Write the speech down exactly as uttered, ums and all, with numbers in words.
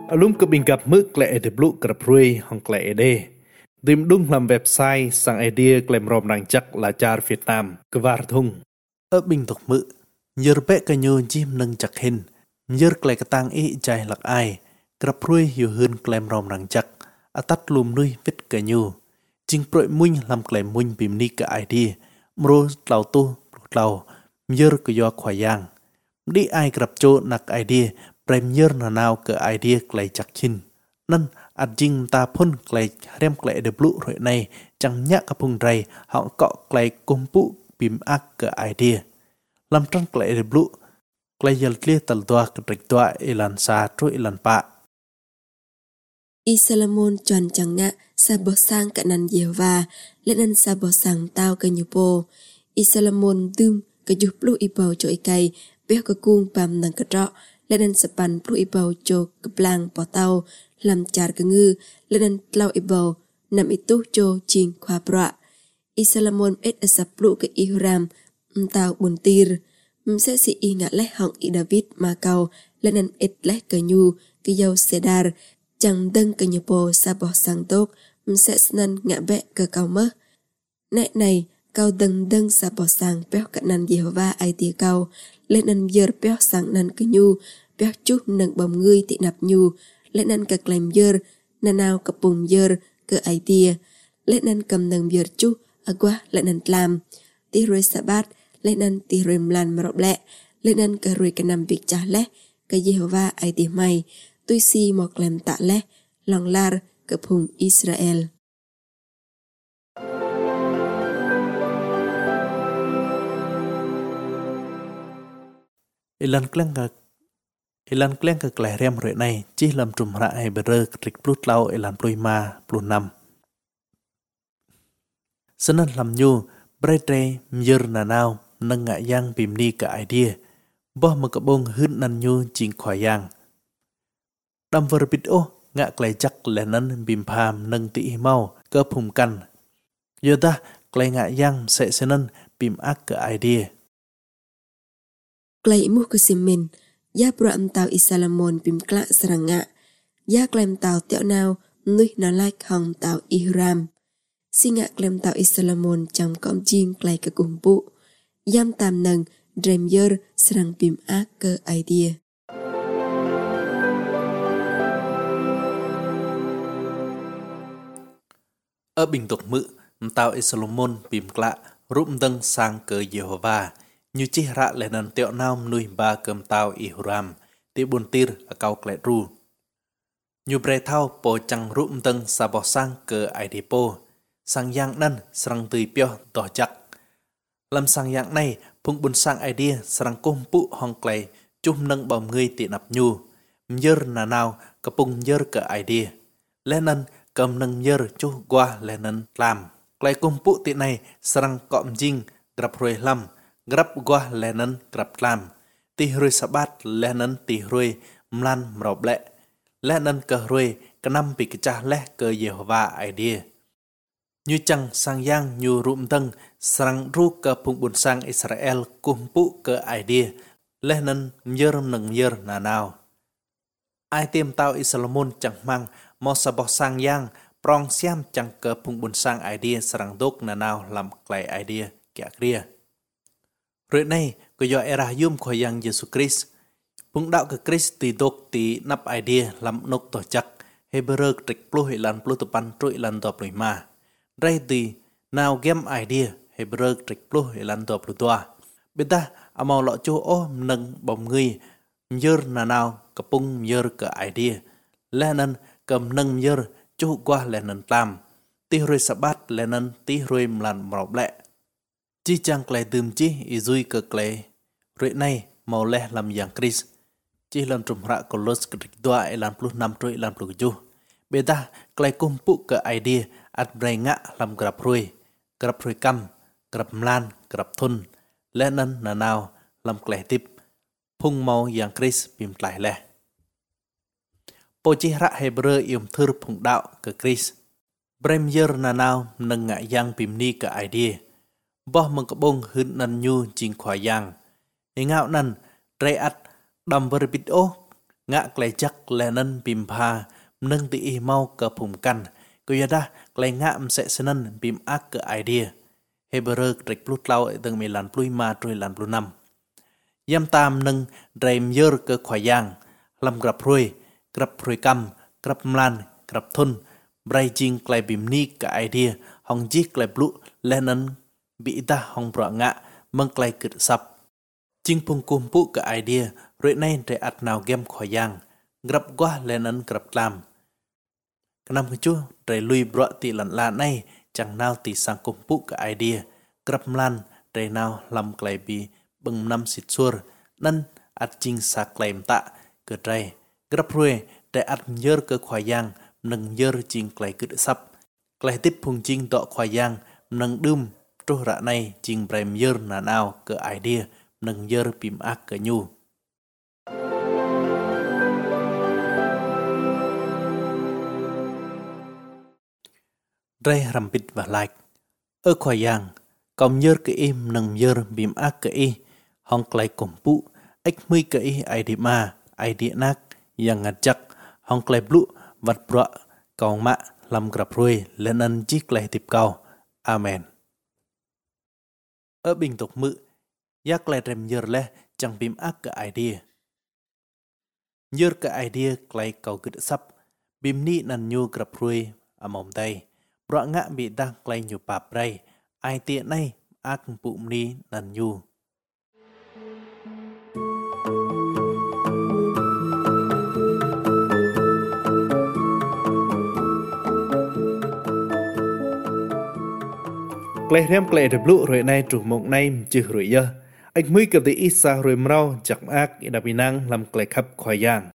Alum ke bingkap mực lệ để blue cặp ruồi hong lệ đê. Dim đúng làm website sang idea klem rom đang chắc là char Việt Nam cơ var thung. Ở bình tục mực, nhờ bé cái nhu chim nâng chặt hình, nhờ klei cái tang ý chạy lạc ai, cặp ruồi hiểu hơn klem rom đang chắc, à tắt lùm nuôi vít cái nhu. Chính bội munh làm klem munh bìm ni cái idea, mro tàu tu tàu, nhờ cái do khoai giang. Đi ai cặp chỗ nặc idea, premier là nào cái idea klei chặt chin. Nên ắt jing ta phun klei rem klei de blue rồi này chẳng nhắc cái phung ray họ cọ klei công pu bìm ác cái idea. Làm trăng klei de blue klei yel lia tal doa cái trịch doa ilan sa trôi ilan pa. Isalomon chọn chẳng ngạ sa bò sang cả nan Yehovah lên ăn sa bò sang tao cái nhupo. Isalomon dum cái dục blue ibao cho ikai béo cái cung pam nang cái trọ lên ăn sepan blue ibao cho cái blang bỏ tao làm char cái ngư lên ăn lau ibao nằm itu cho chinh khoa bra. Isalomon et asap blue cái Ihram tao buồn tir sẽ si i ngạ lẽ họng i David mà cầu lên ăn et lẽ cái nhu cái dâu sedar chẳng đăng cái nhục bồ sa bò sang tốt sẽ nên ngạ bẹ cơ cao mơ. Nẹ này cao đăng đăng sa bò sang béo cả nan Yehovah ai tìa cao lên ăn dơ béo sang nan cái nhu béo chút nâng bồng ngươi tị nạp nhu lên ăn cả kèm dơ nà nào cả bùng dơ cơ ai tìa lên ăn cầm nâng dơ chút ở qua lên ăn làm tì rồi sa bát lên ăn tì rồi mlan mà rộp lẹ lên ăn cả rồi cả nằm việc trả lẹ cái Yehovah ai tìa mày tôi si một làm tạ lẽ lòng lar cập hùng Israel. Ilan kleng ka Ilan kleng ka klei rem rồi này chỉ làm trùm ra hay bờ rơ trịch plut lau ilan plui ma plu năm. Sân làm nhu bray tre myer na nào nâng ngại giang bìm ni cả idea bo mà cả bông hứn nan nhu chinh khoai giang. Đam vợ bít ô ngạ klei chắc lẽ nân bìm phàm nâng tị mau cơ phùng căn. Giờ ta klei ngạ giang sẽ sẽ nân bìm ác cả idea. Klei mu ke simin ya pro am tao Isalomon bìm klạ sarang ngạ ya klem tao tẹo nào nuôi nó like hong tao Ihram. Si ngạ klem tao Isalomon trong com chiên klei ke cùng bu yam tam nâng drem yer sarang bìm ác cơ idea. Ở bình tục mự, tao Isalomon bìm klạ rụm dâng sang cơ Yehovah, như chỉ rạ lẽ nần tẹo nào nuôi ba cơm tao Ihram, tí buồn tir ở cao klệ ru. Như bre thao po chẳng rụm dâng sa bò sang cơ Aidepo, sang yang năn sang tùy pio tỏ chắc. Làm sang yang này, phung buồn sang idea sang công phụ hong klệ, chung nâng bòm người tị nạp nhu, myer nà nào cả phung myer cơ idea. Lẽ nần cầm nâng nhờ chú qua lẽ nâng làm. Klei công phụ tị này sarang cọm jing grab ruồi lâm, grab qua lẽ nâng grab làm. Tì ruồi sabat lẽ nâng tì ruồi mlan mrọc lẹ. Lẽ nâng cờ ruồi cả năm bị cái cha lẽ cờ Yehovah idea. Như chẳng sang yang như rụm tân sarang ru cờ phung buồn sang Israel công phụ cờ idea. Lẽ nâng nhờ nâng nhờ nà nào. Ai tiêm tao Isalomon chẳng mang mò sa bò sang yang prong xiam chẳng cờ phung buồn sang idea sarang đốc nà nào làm klei idea kẻ kia. Rồi này có do era yum khỏi yang Jesus Christ phung đạo cái Christ tì đốc tì nắp idea làm nốc tổ chắc Hebrew trịch plu hệ lan plu tập pan trụi lan tập lùi ma. Ray tì nào game idea Hebrew trịch plu hệ lan tập lùi toa. Bên ta amau lọ châu ô nâng bồng người nhờ nà nào cặp phung nhờ cái idea lẽ nên cầm nâng nhờ chú qua lẽ nâng tam tí rồi sabat lẽ nâng tí rồi mlan mọc lẹ chi chăng klei tùm chi y dùi cơ klei rồi này màu lẹ làm dạng Chris chi lần trùm rạ của los kịch doa e lan plus năm trôi lan plus chu bê ta klei cung phụ cơ idea at bray ngạ làm grab ruồi grab ruồi cam grab mlan grab thun lẽ nâng nà nào làm klei tiếp phung màu dạng Chris bìm lại lẹ. Po chi rạ Hebrew yếm thơ phung đạo cơ Chris. Brem yer nà nào nâng ngại giang bìm ni cơ idea. Bỏ mừng cơ bông hưn năn nhu chinh khóa giang. Ý ngạo năn rây ắt đầm vơ bít ô ngạ klei chắc lệ nân bìm pha nâng tị y mau cờ phùng căn cô ya đa klei ngạ sẽ sân nân bìm ác cờ idea Hebrew trịch plut lau từng mi lan plui ma trôi lan plu năm yam tam nâng rèm dơ cờ khoai giang làm grab ruồi grab ruồi cam grab mlan grab thun bray jing klei bìm ni cờ idea hong jik klei plu lệ nân bị ta hong bọ ngạ mâng klei cực sập Ching pung kumpu ke idea, rồi nay để at nào game khỏi giang, grab qua lên ấn grab làm. Cái năm cái chú, để lui bọ tị lần là này, chẳng nào tị sang kumpu ke idea, grab lan, để nào làm klei bi bưng năm xịt xua, nên at ching sa klei tạ, cơ trai, grab ruồi, để at nhớ cơ khỏi giang, nâng nhớ ching klei cực sắp, klei tiếp pung ching đọ khỏi giang, nâng đum, trô rạ này ching brem nhớ nà nào cơ idea, nâng dơ bìm ác cờ nhu. Ray rampit và like. Ở khoai giang, còn dơ cờ im nâng dơ bìm ác cờ y, hong klei cùng phụ, ếch mươi cờ y ai đi ma, ai đi nạc, yang ngặt chắc, hong klei blu, vật bọ, còn mạ, làm grab ruồi, lên ân chiếc klei tiệp cao. Amen. Ở bình tục mự, Yak klei rem yer leh chẳng bim ác ke idea. Yer ke idea klei kau gede sap. Bim ni nan nyu grab ruồi amom tay. Bro ngạ bị ta klei nyu pap ray. Ai tiện này ác bụng ni nan nyu. Klei rem klei de blu rồi nay trục mộng nay chữ rồi ya. Anh mới cầm tới ít xa rồi mau chặt ác đã bị năng làm klei khắp khoai giang.